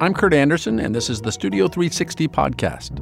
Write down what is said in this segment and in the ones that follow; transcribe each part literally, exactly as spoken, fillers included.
I'm Kurt Anderson, and this is the Studio three sixty podcast.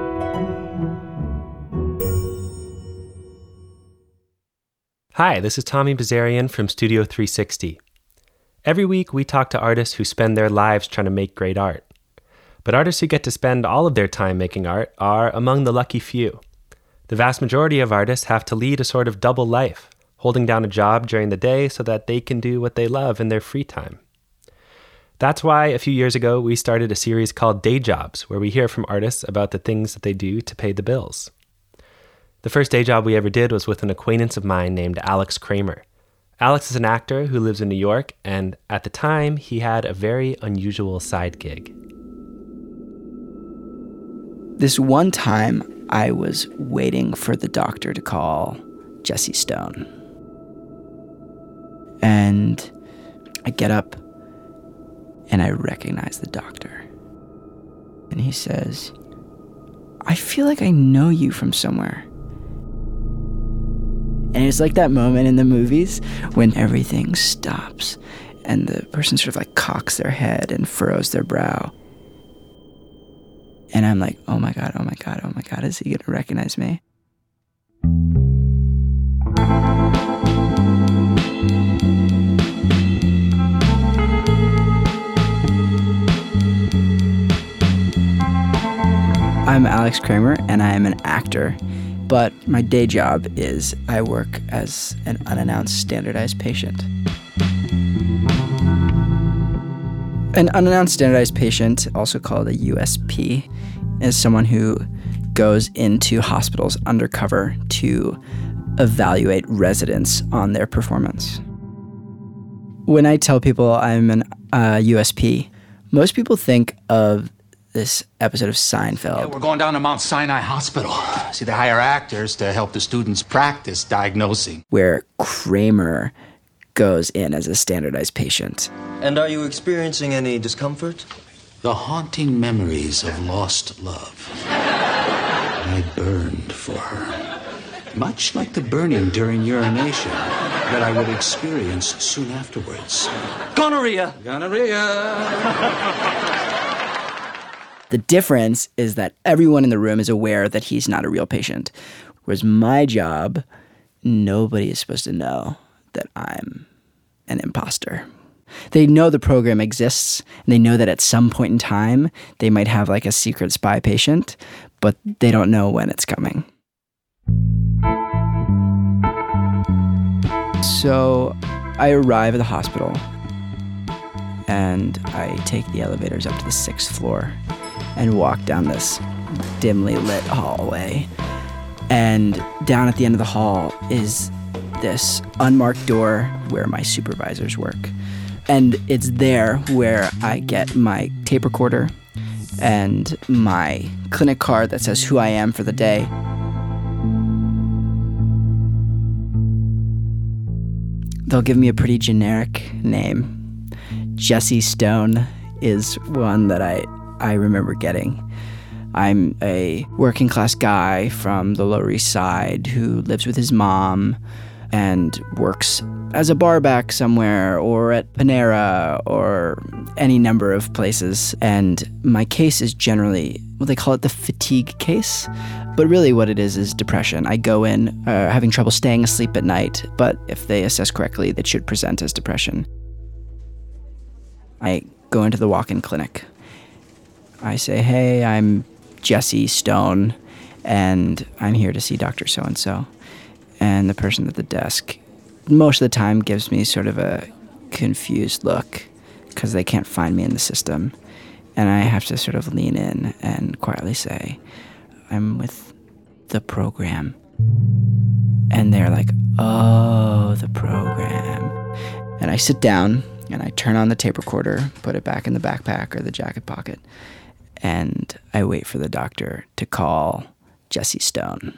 Hi, this is Tommy Bazarian from Studio three sixty. Every week, we talk to artists who spend their lives trying to make great art. But artists who get to spend all of their time making art are among the lucky few. The vast majority of artists have to lead a sort of double life, holding down a job during the day so that they can do what they love in their free time. That's why a few years ago, we started a series called Day Jobs, where we hear from artists about the things that they do to pay the bills. The first day job we ever did was with an acquaintance of mine named Alex Kramer. Alex is an actor who lives in New York, and at the time, he had a very unusual side gig. This one time, I was waiting for the doctor to call Jesse Stone. And I get up, and I recognize the doctor. And he says, "I feel like I know you from somewhere." And it's like that moment in the movies when everything stops and the person sort of like cocks their head and furrows their brow. And I'm like, oh my God, oh my God, oh my God, is he gonna recognize me? I'm Alex Kramer, and I am an actor, but my day job is I work as an unannounced standardized patient. An unannounced standardized patient, also called a U S P, is someone who goes into hospitals undercover to evaluate residents on their performance. When I tell people I'm an uh, U S P, most people think of this episode of Seinfeld. Yeah, we're going down to Mount Sinai Hospital. See, they hire actors to help the students practice diagnosing. Where Kramer goes in as a standardized patient. And are you experiencing any discomfort? The haunting memories of lost love. I burned for her. Much like the burning during urination that I would experience soon afterwards. Gonorrhea! Gonorrhea! The difference is that everyone in the room is aware that he's not a real patient. Whereas my job, nobody is supposed to know that I'm an imposter. They know the program exists, and they know that at some point in time, they might have like a secret spy patient, but they don't know when it's coming. So I arrive at the hospital, and I take the elevators up to the sixth floor and walk down this dimly lit hallway. And down at the end of the hall is this unmarked door where my supervisors work. And it's there where I get my tape recorder and my clinic card that says who I am for the day. They'll give me a pretty generic name. Jesse Stone is one that I I remember getting. I'm a working class guy from the Lower East Side who lives with his mom and works as a barback somewhere or at Panera or any number of places. And my case is generally, well, they call it the fatigue case, but really what it is is depression. I go in uh, having trouble staying asleep at night, but if they assess correctly, that should present as depression. I go into the walk-in clinic. I say, hey, I'm Jesse Stone, and I'm here to see Doctor So-and-so. And the person at the desk, most of the time, gives me sort of a confused look because they can't find me in the system. And I have to sort of lean in and quietly say, I'm with the program. And they're like, oh, the program. And I sit down, and I turn on the tape recorder, put it back in the backpack or the jacket pocket, and I wait for the doctor to call Jesse Stone.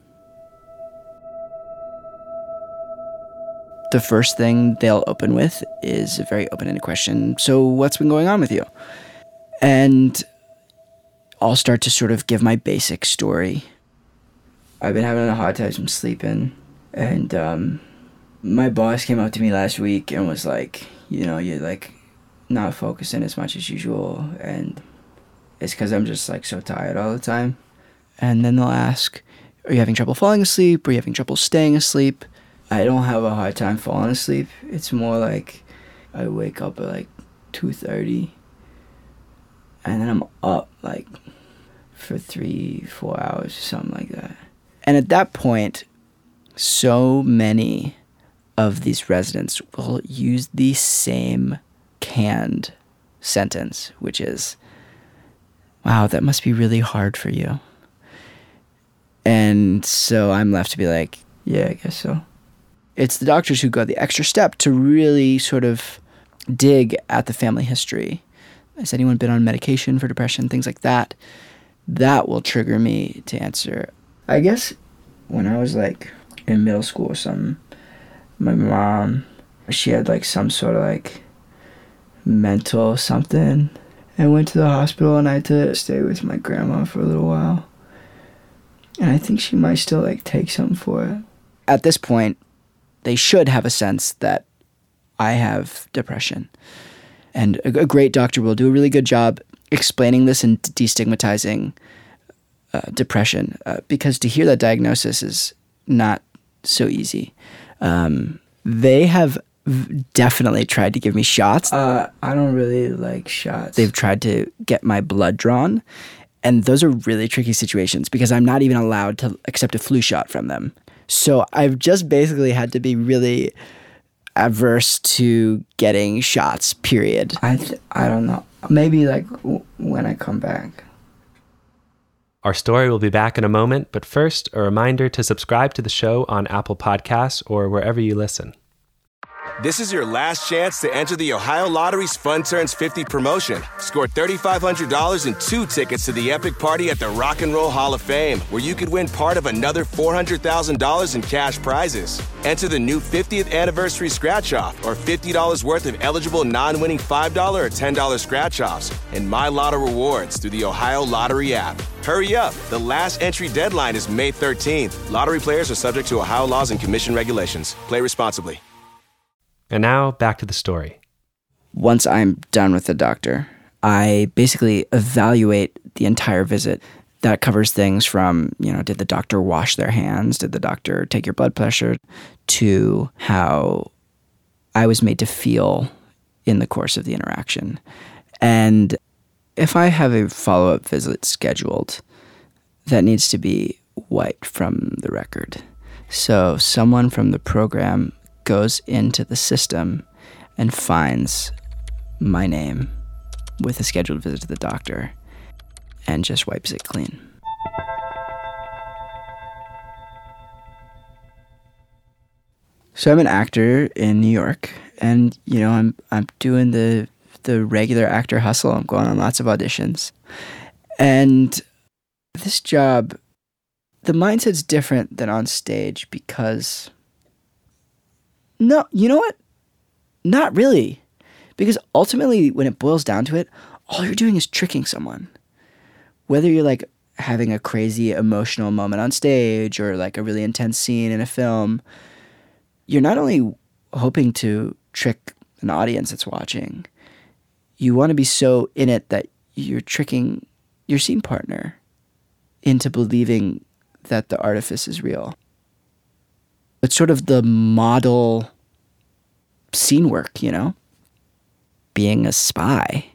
The first thing they'll open with is a very open-ended question. So what's been going on with you? And I'll start to sort of give my basic story. I've been having a hard time sleeping, and um, my boss came up to me last week and was like, you know, you're like not focusing as much as usual, and it's because I'm just like so tired all the time. And then they'll ask, are you having trouble falling asleep? Are you having trouble staying asleep? I don't have a hard time falling asleep. It's more like I wake up at like two thirty, and then I'm up like for three, four hours or something like that. And at that point, so many of these residents will use the same canned sentence, which is, wow, that must be really hard for you. And so I'm left to be like, yeah, I guess so. It's the doctors who go the extra step to really sort of dig at the family history. Has anyone been on medication for depression? Things like that. That will trigger me to answer. I guess when I was like in middle school or something, my mom, she had like some sort of like mental something, and went to the hospital, and I had to stay with my grandma for a little while. And I think she might still like take something for it. At this point, they should have a sense that I have depression. And a, a great doctor will do a really good job explaining this and destigmatizing uh, depression, uh, because to hear that diagnosis is not so easy. Um, they have v- definitely tried to give me shots. Uh, I don't really like shots. They've tried to get my blood drawn, and those are really tricky situations because I'm not even allowed to accept a flu shot from them. So I've just basically had to be really averse to getting shots, period. I th- I don't know. Maybe like w- when I come back. Our story will be back in a moment, but first, a reminder to subscribe to the show on Apple Podcasts or wherever you listen. This is your last chance to enter the Ohio Lottery's Fun Turns fifty promotion. Score three thousand five hundred dollars and two tickets to the epic party at the Rock and Roll Hall of Fame, where you could win part of another four hundred thousand dollars in cash prizes. Enter the new fiftieth anniversary scratch-off or fifty dollars worth of eligible non-winning five dollars or ten dollars scratch-offs and My Lotto rewards through the Ohio Lottery app. Hurry up. The last entry deadline is May thirteenth. Lottery players are subject to Ohio laws and commission regulations. Play responsibly. And now, back to the story. Once I'm done with the doctor, I basically evaluate the entire visit. That covers things from, you know, did the doctor wash their hands? Did the doctor take your blood pressure? To how I was made to feel in the course of the interaction. And if I have a follow-up visit scheduled, that needs to be wiped from the record. So someone from the program goes into the system and finds my name with a scheduled visit to the doctor and just wipes it clean. So I'm an actor in New York, and you know I'm I'm doing the the regular actor hustle. I'm going on lots of auditions, and this job, the mindset's different than on stage because. No, you know what? Not really. Because ultimately, when it boils down to it, all you're doing is tricking someone. Whether you're like having a crazy emotional moment on stage or like a really intense scene in a film, you're not only hoping to trick an audience that's watching, you want to be so in it that you're tricking your scene partner into believing that the artifice is real. It's sort of the model scene work, you know? Being a spy.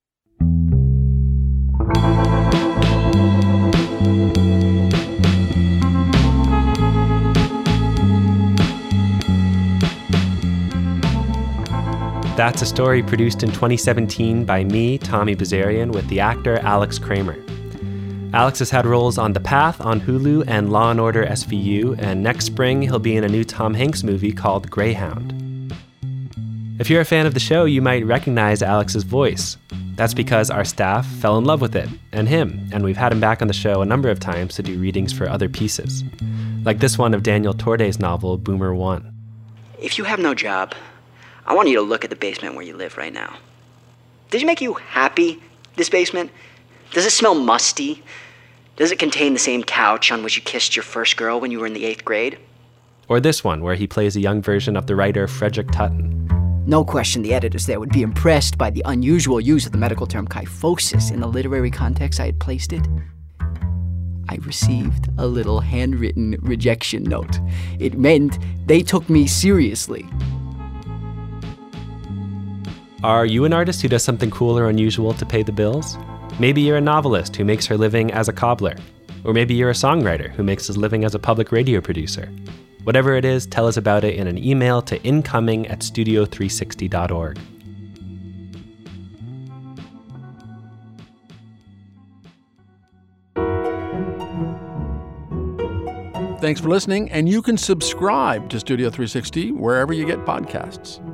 That's a story produced in twenty seventeen by me, Tommy Bazarian, with the actor Alex Kramer. Alex has had roles on The Path on Hulu and Law and Order S V U, and next spring he'll be in a new Tom Hanks movie called Greyhound. If you're a fan of the show, you might recognize Alex's voice. That's because our staff fell in love with it, and him, and we've had him back on the show a number of times to do readings for other pieces, like this one of Daniel Torday's novel, Boomer One. If you have no job, I want you to look at the basement where you live right now. Does it make you happy, this basement? Does it smell musty? Does it contain the same couch on which you kissed your first girl when you were in the eighth grade? Or this one, where he plays a young version of the writer Frederick Tutton. No question the editors there would be impressed by the unusual use of the medical term kyphosis in the literary context I had placed it. I received a little handwritten rejection note. It meant they took me seriously. Are you an artist who does something cool or unusual to pay the bills? Maybe you're a novelist who makes her living as a cobbler. Or maybe you're a songwriter who makes his living as a public radio producer. Whatever it is, tell us about it in an email to incoming at studio three sixty dot org. Thanks for listening, and you can subscribe to Studio three sixty wherever you get podcasts.